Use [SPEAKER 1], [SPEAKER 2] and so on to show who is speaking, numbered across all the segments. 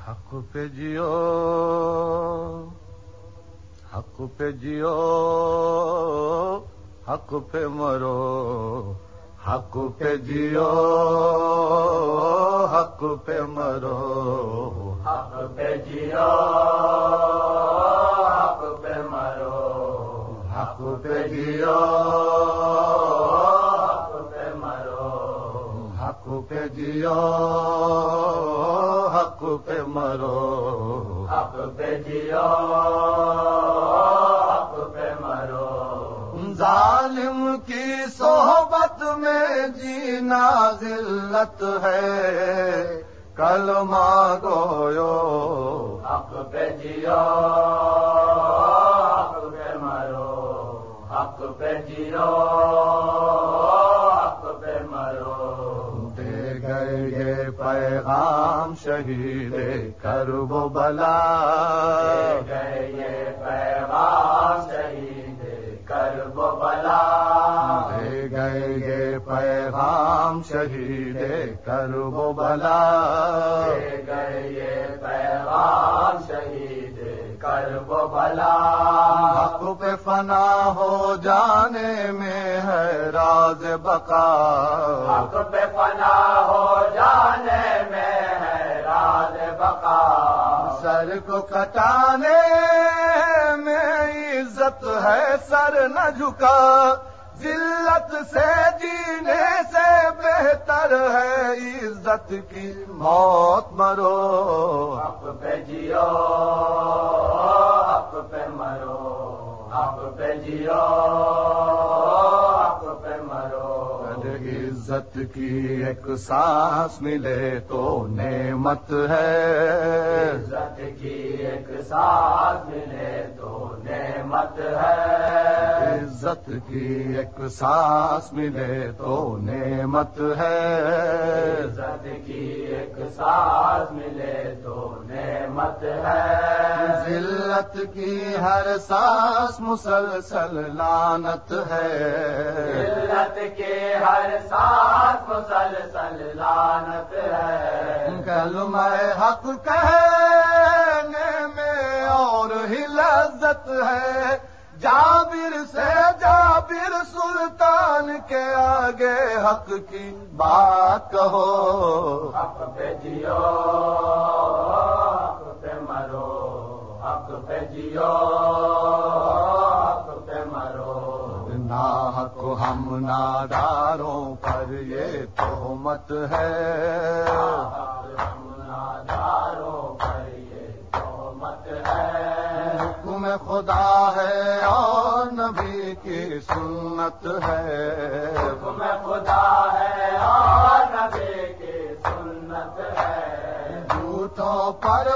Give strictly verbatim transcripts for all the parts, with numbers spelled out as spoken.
[SPEAKER 1] حق پہ جیو حق پہ جیو حق پہ مرو حق پہ جیو حق پہ مرو
[SPEAKER 2] حق پہ جیو حق پہ مرو
[SPEAKER 1] حق پہ جیو
[SPEAKER 2] حق پہ مرو
[SPEAKER 1] حق پہ جیو حق پہ مرو
[SPEAKER 2] حق پہ جیو حق پہ مرو
[SPEAKER 1] ظالم کی صحبت میں جینا ذلت ہے کلمہ گویو
[SPEAKER 2] حق پہ جیو حق پہ مرو حق پہ جیو حق پہ مرو
[SPEAKER 1] دے گئے یہ پیغام شہید کرب و بلا
[SPEAKER 2] دے گئے یہ پیغام شہید کرب و بلا
[SPEAKER 1] دے گئے یہ پیغام شہید کرب و بلا
[SPEAKER 2] دے گئے یہ پیغام شہید کرب و بلا
[SPEAKER 1] حق پہ فنا ہو جانے میں ہے راز بقا
[SPEAKER 2] حق پہ فنا ہو جانے میں ہے راز بقا
[SPEAKER 1] سر کو کٹانے میں عزت ہے سر نہ جھکا ذلت سے جینے سے بہتر ہے عزت کی موت مرو
[SPEAKER 2] حق پہ جیو حق پہ مرو حق پہ جیو حق پہ مرو
[SPEAKER 1] عزت کی ایک سانس ملے تو نعمت ہے
[SPEAKER 2] عزت کی ایک سانس ملے تو نعمت ہے
[SPEAKER 1] عزت کی ایک سانس ملے تو نعمت ہے
[SPEAKER 2] عزت کی ایک سانس ملے تو نعمت ہے
[SPEAKER 1] ذلت کی ہر سانس مسلسل لعنت ہے
[SPEAKER 2] ذلت کے ہر سانس مسلسل لعنت ہے
[SPEAKER 1] کلمہ حق کہنے میں اور ہی لذت ہے جابر سے جابر سلطان کے آگے حق کی بات کہو
[SPEAKER 2] حق پہ جیو حق پہ مرو حق پہ جیو حق پہ مرو
[SPEAKER 1] ناحق ہم ناداروں پر یہ تہمت ہے
[SPEAKER 2] ہم ناداروں پر یہ تہمت ہے
[SPEAKER 1] حکم خدا ہے اور نبی کی سنت ہے
[SPEAKER 2] حکم خدا ہے اور نبی کی سنت ہے
[SPEAKER 1] جھوٹوں پر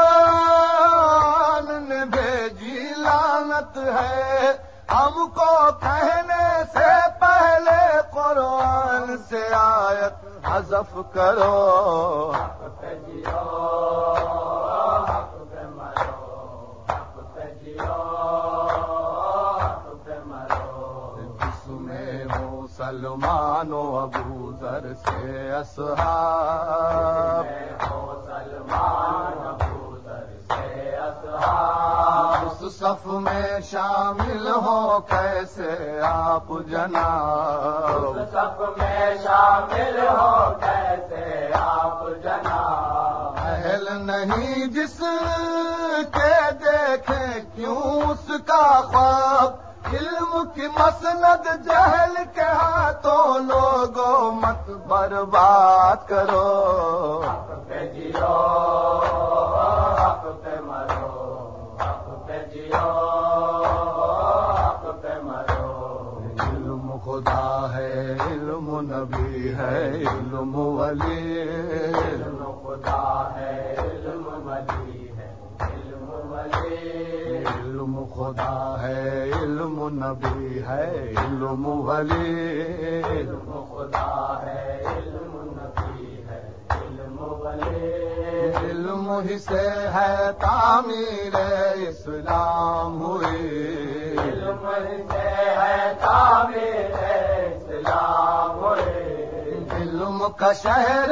[SPEAKER 1] قرآن نے بھیجی لعنت ہے ہم کو کہنے سے پہلے قرآن سے آیت حذف کرو
[SPEAKER 2] حق پہ جیو حق پہ مرو حق پہ جیو حق پہ مرو
[SPEAKER 1] جس میں مسلمان و ابو ذر سے اصحاب
[SPEAKER 2] ہو سلمان ابو ذر سے اصحاب
[SPEAKER 1] اس صف میں شامل ہو کیسے آپ جناب
[SPEAKER 2] سب میں شامل ہو کیسے آپ جناب
[SPEAKER 1] اہل نہیں جس کے دیکھیں کیوں اس کا خواب علم کی مسند جہل کے ہاتھوں لوگوں مت برباد کرو
[SPEAKER 2] حق پہ جیو حق پہ مرو حق پہ جیو حق پہ مرو
[SPEAKER 1] علم خدا ہے علم نبی ہے علم ولی
[SPEAKER 2] علم خدا ہے علم ولی ہے علم ولی
[SPEAKER 1] علم خدا ہے علم نبی ہے علم ولی
[SPEAKER 2] علم خدا ہے علم نبی ہے علم ولی
[SPEAKER 1] علم ہی سے ہے تعمیر اسلام ہوئی
[SPEAKER 2] علم سے ہے تعمیر اسلام ہوئے
[SPEAKER 1] علم کا شہر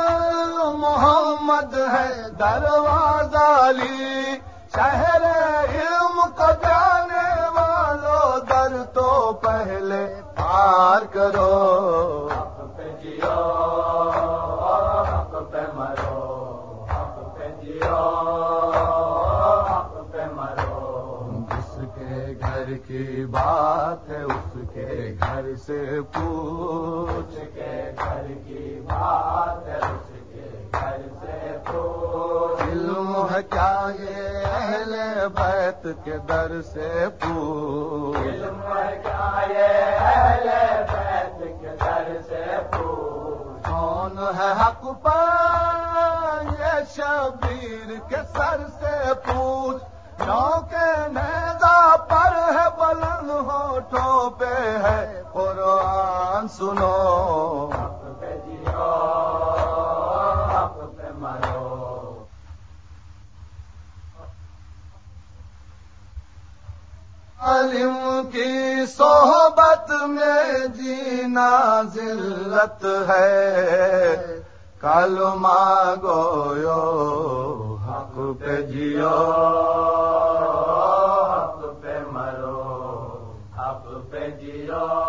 [SPEAKER 1] محمد ہے دروازہ علی، شہر علم کو جانے والوں در تو پہلے پار کرو،
[SPEAKER 2] حق پہ جیو حق پہ مرو، حق پہ جیو حق پہ مرو،
[SPEAKER 1] جس کے گھر کی بات ہے اس کے گھر سے پوچھ،
[SPEAKER 2] اس کے گھر کی بات ہے اس کے گھر سے پوچھ،
[SPEAKER 1] علم ہے کیا یہ اہل بیت کے در سے پوچھ،
[SPEAKER 2] علم ہے کیا یہ اہل بیت کے در سے پوچھ،
[SPEAKER 1] کون ہے حق پر یہ شبیر کے سر سے پوچھ، کیونکہ نیزہ پر ہے بلند ہونٹوں پہ ہے قرآن سنو،
[SPEAKER 2] حق پہ جیو حق پہ مرو،
[SPEAKER 1] عالم کی صحبت میں جینا ذلت ہے، کلمہ گویو حق پہ جیو
[SPEAKER 2] حق پہ مرو، حق پہ جیو